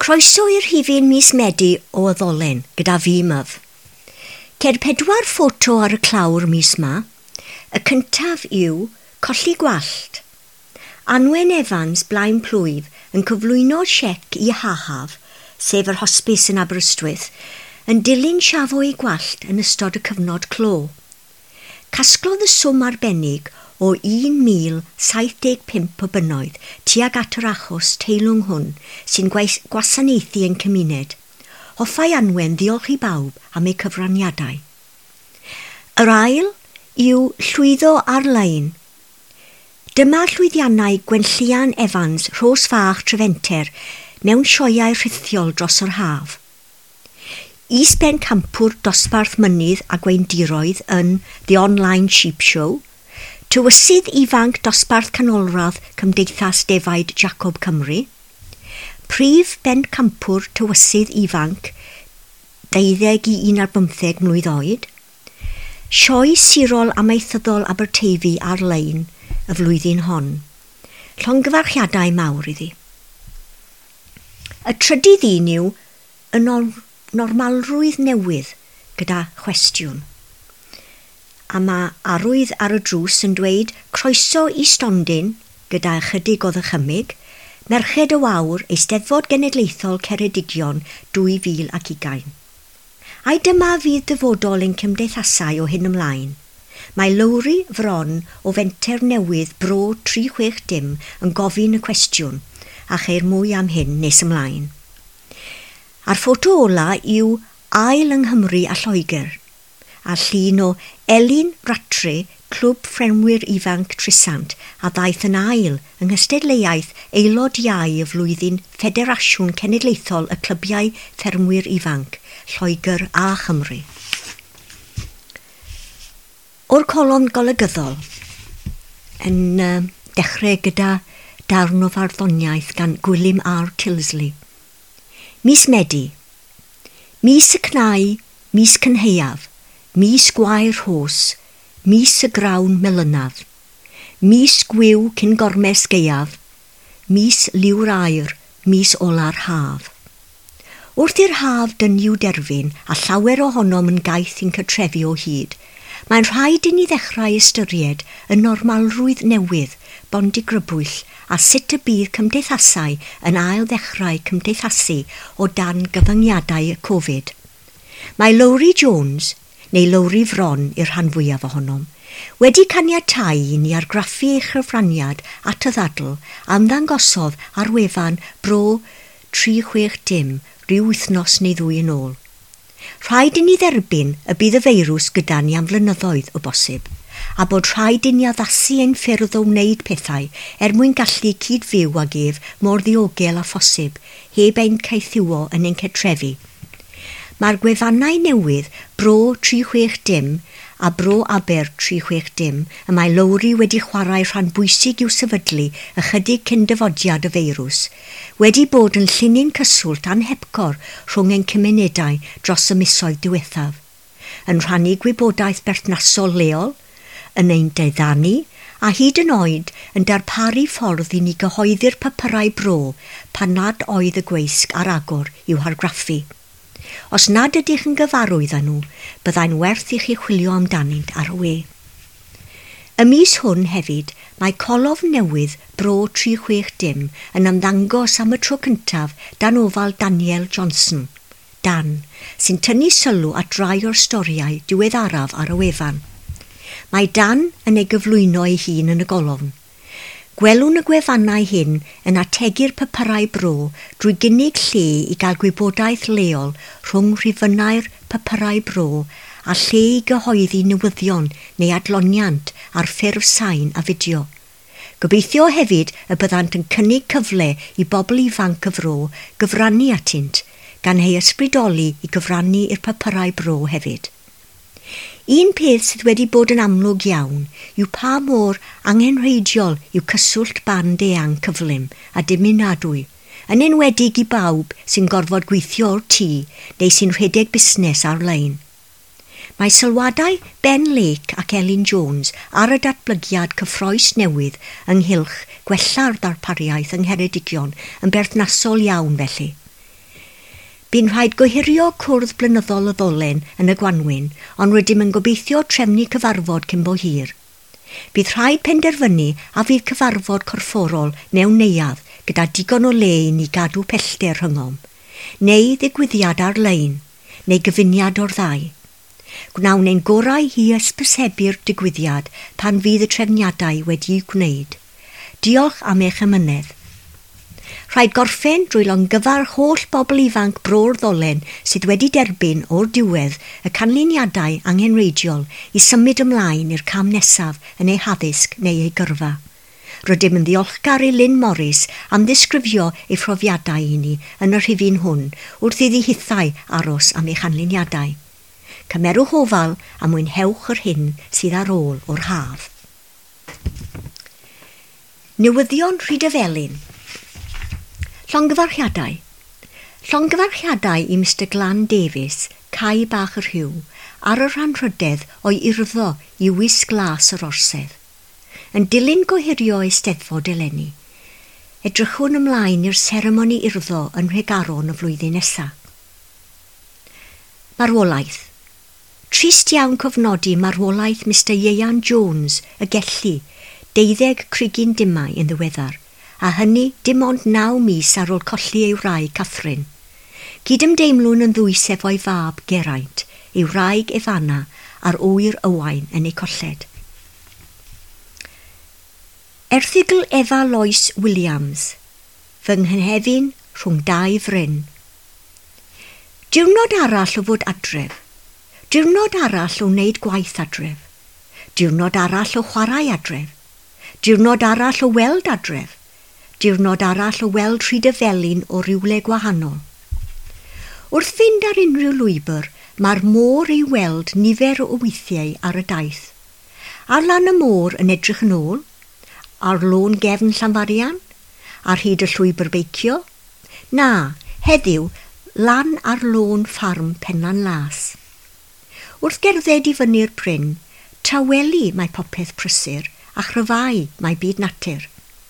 Croeso i'r hifin mis Medi o Yddolen gyda fi Myf. Cer 4 ffoto ar y clawr mis ma. Y cyntaf yw colli gwallt. Anwen Evans Blaen Plwyf yn cyflwyno siec i Hahaf, sef yr hosbis yn Aberystwyth, yn dilyn siafo ei gwallt yn ystod y cyfnod clo. Casglodd y swm arbennig o 1,075 o bynnoedd tuag at yr achos teilwng hwn sy'n gwasanaethu yn cymuned. Hoffai Anwen ddiolch i bawb am ei cyfraniadau. Yr ail yw llwyddo ar-lein. Dyma llwyddiannau Gwenllian Evans Rhos Fach Trefenter mewn sioeau rhithiol dros yr haf. Is-ben campwr dosbarth mynydd a gweindiroedd yn The Online Sheep Show, tywysydd ifanc dosbarth canolradd Cymdeithas Defaid Jacob Cymru, prif ben campwr tywysydd ifanc 12 i 15 mlwydd oed, sioe sirol amaethyddol Aberteifi ar-lein y flwyddyn hon. Llongyfarchiadau mawr iddi. Y trydydd un yw y normalrwydd newydd gyda chwestiwn. A mae arwydd ar y drws yn dweud croeso i stondin gyda ychydig o ddychymyg, Merched y Wawr, Eisteddfod Genedlaethol Ceredigion 2020. Ai dyma fydd dyfodol ein cymdeithasau o hyn ymlaen. Mae Lowri Fron o Fenter Newydd Bro 360 yn gofyn y cwestiwn, a cheir mwy am hyn nes ymlaen. A'r ffoto ola yw ail yng Nghymru a Lloegr, a llun o Elin Ratre, Clwb Ffrenwyr Ifanc Trisant, a ddaeth yn ail yng ngystadleuaeth aelod iau y flwyddyn Federasiwn Cenedlaethol y Clybiau Ffermwyr Ifanc, Lloegr a Chymru. O'r colofn golygyddol, yn dechrau gyda darn o farddoniaeth gan Gwilym R. Tilsley. Mis Medi, mis y Cnau, mis Cynheuaf, mis Gwair Rhos, mis y Grawn Melynadd, mis Gwyw cyn Gormes Gaeaf, mis Liw'r Aur, mis Ola'r Haf. Wrth i'r haf dyniw derfyn a llawer ohonom yn gaeth yn cartrefi o hyd, mae'n rhaid i ni ddechrau ystyried y normalrwydd newydd, bondi grybwyll, a sut y bydd cymdeithasau yn ail ddechrau cymdeithasu o dan gyfyngiadau y Covid. Mae Lowri Jones, neu Lowri Fron i'r rhan fwyaf ohonom, wedi caniatáu i ni argraffu ei chyfraniad at y ddadl am ddangosodd ar wefan Bro 360 rhyw wythnos neu 2 yn ôl. Rhaid i ni dderbyn y bydd y feirws gyda ni am flynyddoedd o bosib, a bod rhaid i ni addasu ein ffyrdd o wneud pethau mwyn gallu cyd-fyw ag ef mor ddiogel a phosib, heb ein caethiwo yn ein cartrefi. Mae'r gwefannau newydd Bro 360 a Bro Aber 360 y mae Lowri wedi chwarae rhan bwysig i'w sefydlu ychydig cyn dyfodiad y feirws, wedi bod yn llunyn cyswllt anhepgor rhwng ein cymunedau dros y misoedd diwethaf, yn rhannu gwybodaeth berthnasol leol, yn ein deddanu, a hyd yn oed yn darparu ffordd i ni gyhoeddi'r papurau bro pan nad oedd y gweisg ar agor i'w hargraffu. Os nad ydych yn gyfarwydd â nhw, byddai'n werth i chi chwilio amdanynt ar y we. Y mis hwn hefyd, mae colof newydd Bro 360 yn ymddangos am y tro cyntaf dan ofal Daniel Johnson, Dan, sy'n tynnu sylw at rai o'r storiau diweddaraf ar y wefan. Mae Dan yn ei gyflwyno ei hun yn y golofn. Gwelwn y gwefannau hyn yn ategu'r papurau bro drwy gynnig lle i gael gwybodaeth leol rhwng rhifynnau'r papurau bro a lle i gyhoeddi newyddion neu adloniant ar ffurf sain a fideo. Gobeithio hefyd y byddant yn cynnig cyfle i bobl ifanc y fro gyfrannu atynt, gan ei ysbrydoli i gyfrannu i'r papurau bro hefyd. Un peth sydd wedi bod yn amlwg iawn yw pa mor angenrheidiol yw cyswllt band eang cyflym a dimunadwy, yn enwedig i bawb sy'n gorfod gweithio o'r tŷ neu sy'n rhedeg busnes ar-lein. Mae sylwadau Ben Lake ac Elin Jones ar y datblygiad cyffroes newydd ynghylch gwella'r ddarpariaeth yng Ngheredigion yn berthnasol iawn felly. Bu'n rhaid gohirio cwrdd blynyddol y ddolen yn y Gwanwyn, ond rydym yn gobeithio trefnu cyfarfod cyn bo hir. Bydd rhaid penderfynu a fydd cyfarfod corfforol mewn neuadd gyda digon o le i ni gadw pellter rhyngom, neu ddigwyddiad ar-lein, neu gyfuniad o'r ddau. Gwnawn ein gorau i ysbysebu'r digwyddiad pan fydd y trefniadau wedi'u gwneud. Diolch am eich ymynedd. Rhaid gorffen drwy longyfarch holl bobl ifanc bro'r ddolen sydd wedi derbyn o'r diwedd y canlyniadau angenreidiol i symud ymlaen i'r cam nesaf yn ei haddysg neu ei gyrfa. Rydym yn ddiolchgar i Lynn Morris am ddisgrifio ei phrofiadau i ni yn y rhifin hwn wrth iddi hithau aros am ei chanlyniadau. Cymerwch ofal a mwynhewch yr hyn sydd ar ôl o'r haf. Newyddion Rhydyfelin. Llongyfarchiadau. Llongyfarchiadau i Mr Glan Davies, Cai Bach yr Rhyw, ar y rhan rhydedd o'i urddo i wisg glas yr orsedd. Yn dilyn gohirio Eisteddfod eleni, edrychwn ymlaen i'r seremoni urddo yn Nhregaron y flwyddyn nesaf. Marwolaeth. Trist iawn cofnodi marwolaeth Mr Ieuan Jones, y gelli, 12 crugyn dimau yn ddiweddar, a hynny dim ond 9 mis ar ôl colli ei wraig Catherine. Gydymdeimlwn yn ddwys efo'i fab Geraint, ei wraig Efana, a'r ŵyr Owain yn ei colled. Erthygl Efa Lois Williams, fy nghenhefin rhwng 2 fryn. Diwrnod arall o fod adref. Diwrnod arall o wneud gwaith adref. Diwrnod arall o chwarae adref. Diwrnod arall o weld adref. Diwrnod arall o weld Rhydyfelin o rywle gwahanol. Wrth fynd ar unrhyw lwybr, mae'r môr ei weld nifer o weithiau ar y daith. Ar lan y môr yn edrych yn ôl, ar lôn gefn Llanfarian, ar hyd y llwybr beicio, na, heddiw, lan ar lôn ffarm Pennan Las. Wrth gerdded i fyny'r pryn, taweli mae popeth prysur a chryfau mae byd natur.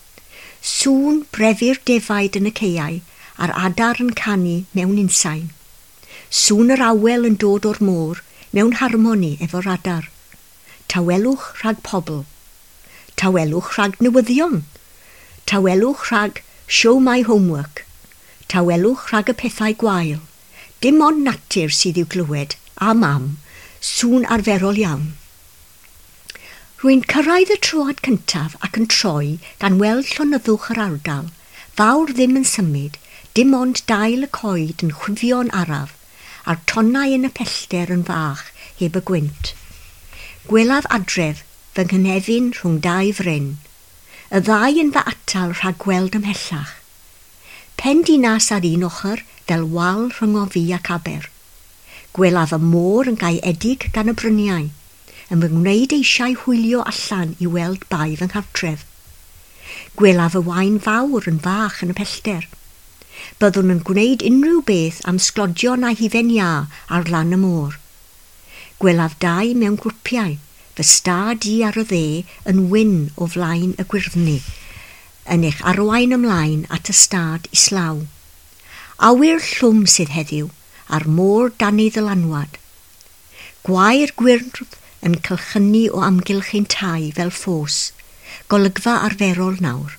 Sŵn brefi'r defaid yn y ceiau a'r adar yn canu mewn unsain. Sŵn yr awel yn dod o'r môr mewn harmoni efo'r adar. Tawelwch rhag pobl. Tawelwch rhag newyddion. Tawelwch rhag show my homework. Tawelwch rhag y pethau gwael. Dim ond natur sydd i'w glywed, a mam, sŵn arferol iawn. Rwy'n cyrraedd y troad cyntaf ac yn troi gan weld llonyddwch yr ardal, fawr ddim yn symud, dim ond dail y coed yn chwifio'n araf, a'r tonnau yn y pellter yn fach heb y gwynt. Gwelaf adref fy nghenefin rhwng 2 fryn. Y ddau yn fy atal rhag gweld ymhellach. Pen dinas ar un ochr fel wal rhwng o fi ac aber. Gwelaf y môr yn cael edig gan y bryniau, yn fy gwneud eisiau hwylio allan i weld bai fy nghartref. Gwelaf y wain fawr yn fach yn y pellter. Byddwn yn gwneud unrhyw beth am sglodion a hufen ia ar lan y môr. Gwelaf 2 mewn grwpiau, fy stad i ar y dde yn wyn o flaen y gwyrddni, yn eich arwain ymlaen at y stad islaw. Awyr llwm sydd heddiw, a'r môr dan ei ddylanwad. Gwair gwyrdd yn cylchynu o amgylch ein tai fel ffos, golygfa arferol nawr.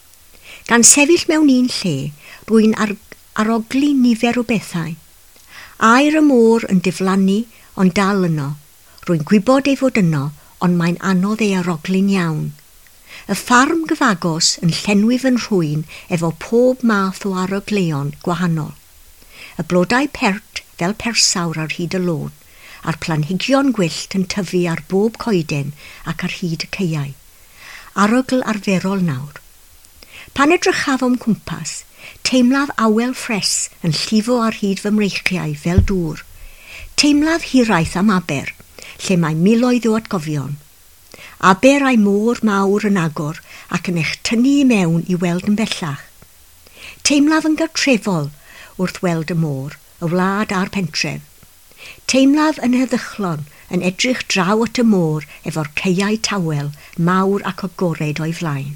Gan sefyll mewn un lle, rwy'n arogli nifer o bethau. Air y môr yn diflannu, ond dal yno. Rwy'n gwybod ei fod yno, ond mae'n anodd ei arogli'n iawn. Y ffarm gyfagos yn llenwi fy nhrwyn efo pob math o arogleon gwahanol. Y blodau pert fel persawr ar hyd y lôn, a'r planhigion gwyllt yn tyfu ar bob coeden ac ar hyd y ceiau. Arogl arferol nawr. Pan edrychaf o'm cwmpas, teimlaf awel ffres yn llifo ar hyd fy mreichiau fel dŵr. Teimlaf hiraeth am aber, lle mae miloedd o atgofion. Aber a'i môr mawr yn agor ac yn eich tynnu i mewn i weld yn bellach. Teimlaf yn gartrefol wrth weld y môr, y wlad a'r pentref. Teimlaf yn heddychlon yn edrych draw at y môr efo'r ceiau tawel mawr ac agored o'i flaen.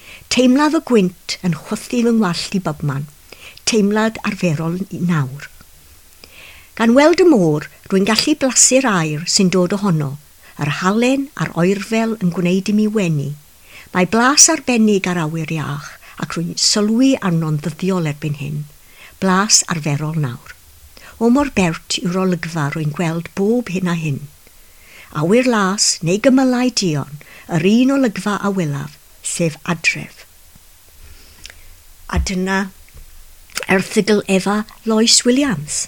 Teimlaf y gwynt yn chwythu fy ngwallt i bobman. Teimlad arferol nawr. Gan weld y môr, rwy'n gallu blasu'r aer sy'n dod ohono, yr halen a'r oerfel yn gwneud i mi wenu. Mae blas arbennig ar awyr iach ac rwy'n sylwi arno'n ddyddiol erbyn hyn. Blas arferol nawr. O mor bert yw'r olygfa rwy'n gweld bob hyn a hyn. Awyr las neu gymylau dion, yr un olygfa a welaf, sef adref. A dyna erthygl Eva Lois Williams.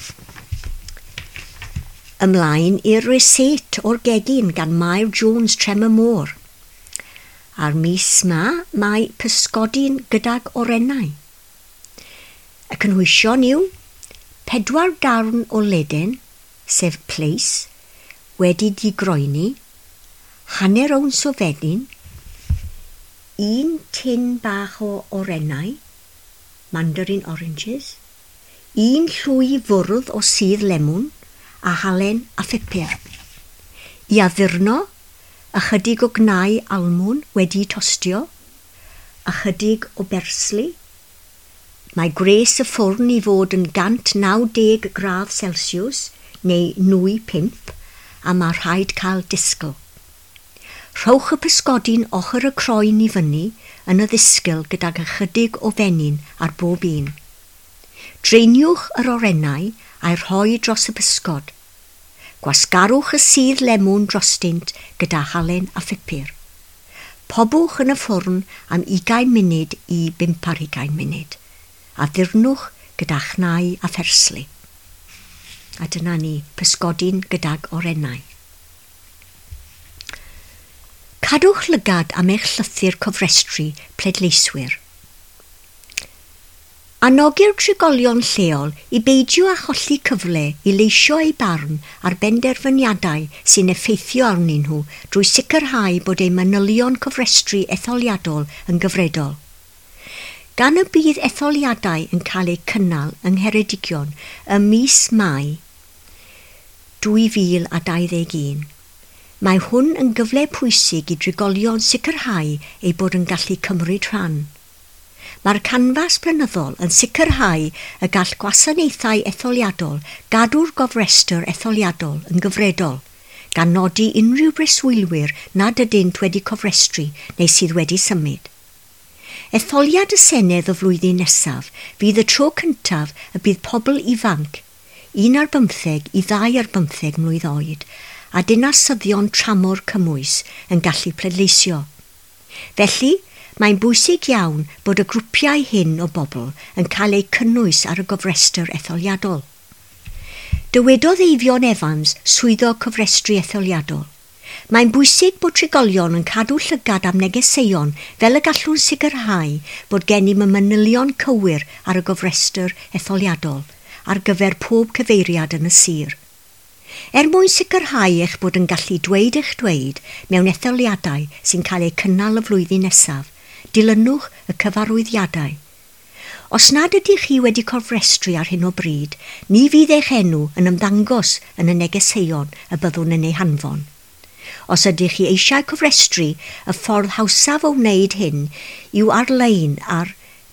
Ymlaen i'r reset o'r gegin gan Mair Jones Trem y Môr. A'r mis mae pysgodyn gydag orennau. Y cynhwysion yw 4 darn o leden, sef pleis, wedi digroeni, hanner owns o fenyn, 1 tin bach o orennau, mandarin oranges, 1 llwy fwrdd o sudd lemon a halen a phupur. I addurno, ychydig o gnau almwn wedi tostio, ychydig o bersli. Mae gres y ffwrn i fod yn 190 gradd Celsius neu nwy 5 a mae rhaid cael disgl. Rhowch y pysgodyn ochr y croen i fyny yn y ddisgl gydag ychydig o fenyn ar bob un. Dreiniwch yr orennau a'i rhoi dros y pysgod. Gwasgarwch y sudd lemon drostynt gyda halen a phupur. Pobwch yn y ffwrn am 20 munud i 25 munud. A ddyrnwch gyda chnau a phersli. A dyna ni, pysgodyn gydag orennau. Cadwch lygad am eich llythyr cofrestru pleidleiswyr. Anogir trigolion lleol i beidio a cholli cyfle i leisio ei barn ar benderfyniadau sy'n effeithio arnyn nhw drwy sicrhau bod eu manylion cofrestru etholiadol yn gyfredol. Gan y bydd etholiadau yn cael eu cynnal yng Ngheredigion ym mis Mai 2021, mae hwn yn gyfle pwysig i drigolion sicrhau ei bod yn gallu cymryd rhan. Mae'r canfas blynyddol yn sicrhau y gall gwasanaethau etholiadol gadw'r gofrestr etholiadol yn gyfredol, gan nodi unrhyw breswylwyr nad ydynt wedi cofrestru neu sydd wedi symud. Etholiad y Senedd o flwyddyn nesaf fydd y tro cyntaf y bydd pobl ifanc, 1 ar 15 i 2 ar 15 mlwydd oed, a dinasyddion tramor cymwys yn gallu pleidleisio. Felly, mae'n bwysig iawn bod y grwpiau hyn o bobl yn cael eu cynnwys ar y gofrestr etholiadol. Dywedodd Eifion Evans, swyddog cofrestru etholiadol. Mae'n bwysig bod trigolion yn cadw llygad am negeseuon fel y gallwn sicrhau bod gennym y manylion cywir ar y gofrestr etholiadol ar gyfer pob cyfeiriad yn y sir. Mwyn sicrhau eich bod yn gallu dweud eich dweud mewn etholiadau sy'n cael eu cynnal y flwyddyn nesaf, dilynwch y cyfarwyddiadau. Os nad ydych chi wedi cofrestru ar hyn o bryd, ni fydd eich enw yn ymddangos yn y negeseuon y byddwn yn ei hanfon. Os ydych chi eisiau cofrestru, y ffordd hawsaf o wneud hyn yw ar-lein ar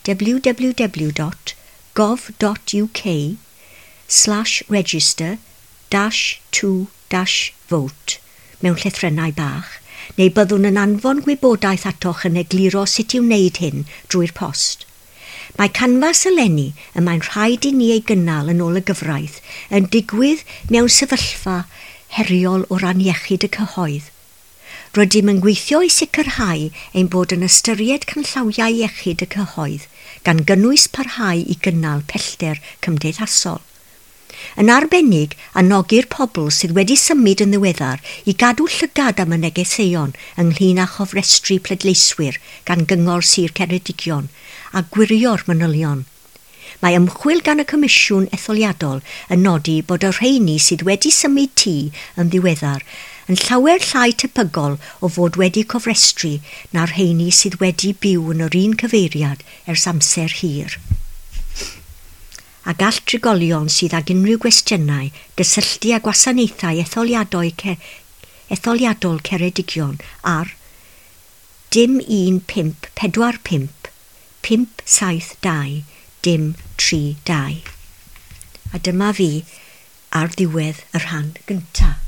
www.gov.uk/register-to-vote mewn llythrennau bach, neu byddwn yn anfon gwybodaeth atoch yn egluro sut i wneud hyn drwy'r post. Mae canfas eleni y mae'n rhaid i ni ei gynnal yn ôl y gyfraith yn digwydd mewn sefyllfa heriol o ran iechyd y cyhoedd. Rydym yn gweithio i sicrhau ein bod yn ystyried canllawiau iechyd y cyhoedd gan gynnwys parhau i gynnal pellter cymdeithasol. Yn arbennig, anogir pobl sydd wedi symud yn ddiweddar i gadw llygad am y negeseuon ynglŷn â chofrestru pleidleiswyr gan gyngor Sir Ceredigion a gwirio'r manylion. Mae ymchwil gan y Comisiwn Etholiadol yn nodi bod y rheini sydd wedi symud tŷ yn ddiweddar yn llawer llai tebygol o fod wedi cofrestru na'r rheini sydd wedi byw yn yr un cyfeiriad ers amser hir. A gall trigolion sydd ag unrhyw gwestiynau gysylltu â gwasanaethau etholiadol Ceredigion ar 01545 572 dim 32. A dyma fi ar ddiwedd y rhan gyntaf.